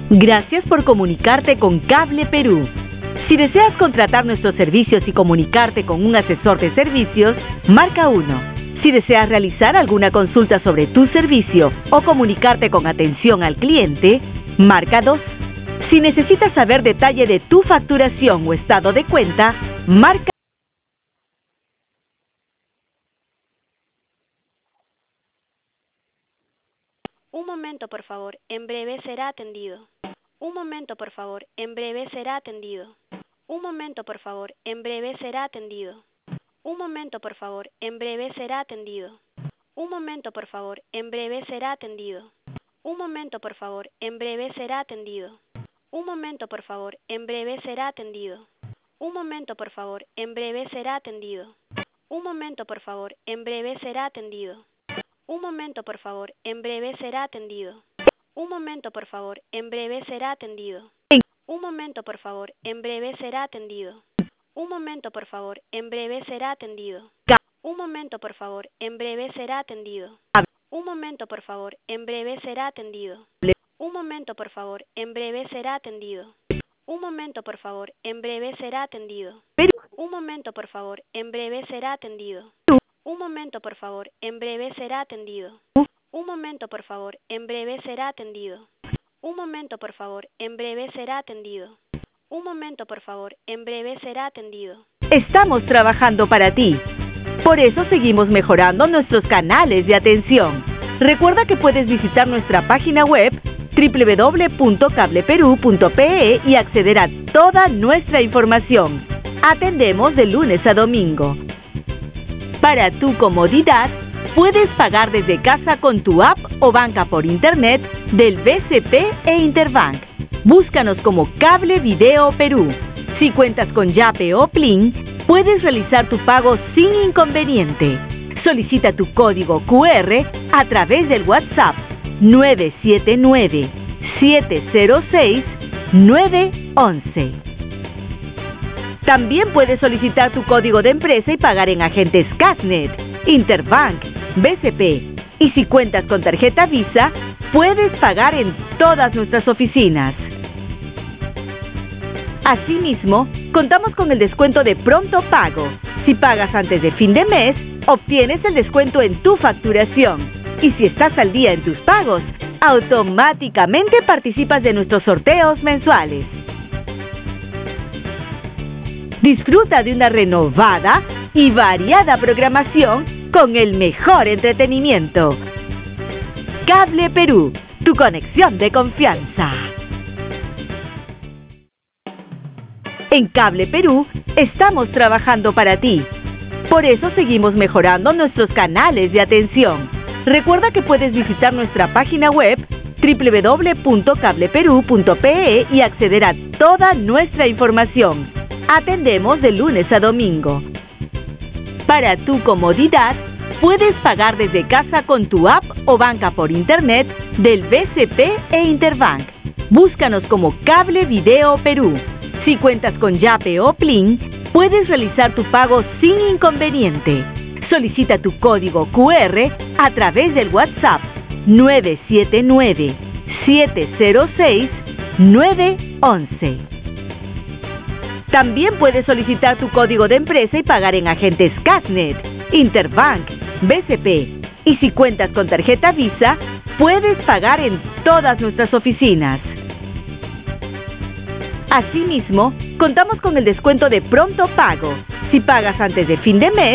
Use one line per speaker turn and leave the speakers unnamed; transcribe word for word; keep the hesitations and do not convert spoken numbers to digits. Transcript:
Gracias por comunicarte con Cable Perú. Si deseas contratar nuestros servicios y comunicarte con un asesor de servicios, marca uno. Si deseas realizar alguna consulta sobre tu servicio o comunicarte con atención al cliente, marca dos. Si necesitas saber detalle de tu facturación o estado de cuenta, marca
Un momento, por favor. En breve será atendido. Un momento, por favor. En breve será atendido. Un momento, por favor. En breve será atendido. Un momento, por favor. En breve será atendido. Un momento, por favor. En breve será atendido. Un momento, por favor. En breve será atendido. Un momento, por favor. En breve será atendido. Un momento, por favor. En breve será atendido. Un momento, por favor. En breve será atendido. Un momento, por favor. En breve será atendido. Un momento, por favor. En breve será atendido. Un momento, por favor. En breve será atendido. Un momento, por favor. En breve será atendido. Un momento, por favor. En breve será atendido. Un momento, por favor. En breve será atendido. Un momento, por favor. En breve será atendido. Un momento, por favor. En breve será atendido. Un momento, por favor. En breve será atendido. Un momento, por favor. En breve será atendido. Un momento, por favor. En breve será atendido. Un momento, por favor. En breve será atendido. Un momento, por favor. En breve será atendido.
Estamos trabajando para ti. Por eso seguimos mejorando nuestros canales de atención. Recuerda que puedes visitar nuestra página web doble u doble u doble u punto cable perú punto pe e y acceder a toda nuestra información. Atendemos de lunes a domingo. Para tu comodidad, puedes pagar desde casa con tu app o banca por internet del B C P e Interbank. Búscanos como Cable Video Perú. Si cuentas con Yape o Plin, puedes realizar tu pago sin inconveniente. Solicita tu código cu erre a través del WhatsApp nueve siete nueve, siete cero seis, nueve once. También puedes solicitar tu código de empresa y pagar en agentes Casnet, Interbank, B C P. Y si cuentas con tarjeta Visa, puedes pagar en todas nuestras oficinas. Asimismo, contamos con el descuento de pronto pago. Si pagas antes de fin de mes, obtienes el descuento en tu facturación. Y si estás al día en tus pagos, automáticamente participas de nuestros sorteos mensuales. Disfruta de una renovada y variada programación con el mejor entretenimiento. Cable Perú, tu conexión de confianza. En Cable Perú estamos trabajando para ti. Por eso seguimos mejorando nuestros canales de atención. Recuerda que puedes visitar nuestra página web doble u doble u doble u punto cable perú punto pe e y acceder a toda nuestra información. Atendemos de lunes a domingo. Para tu comodidad, puedes pagar desde casa con tu app o banca por internet del B C P e Interbank. Búscanos como Cable Video Perú. Si cuentas con Yape o Plin, puedes realizar tu pago sin inconveniente. Solicita tu código cu erre a través del WhatsApp nueve siete nueve, siete cero seis, nueve once. También puedes solicitar tu código de empresa y pagar en agentes Casnet, Interbank, B C P. Y si cuentas con tarjeta Visa, puedes pagar en todas nuestras oficinas. Asimismo, contamos con el descuento de pronto pago. Si pagas antes de fin de mes,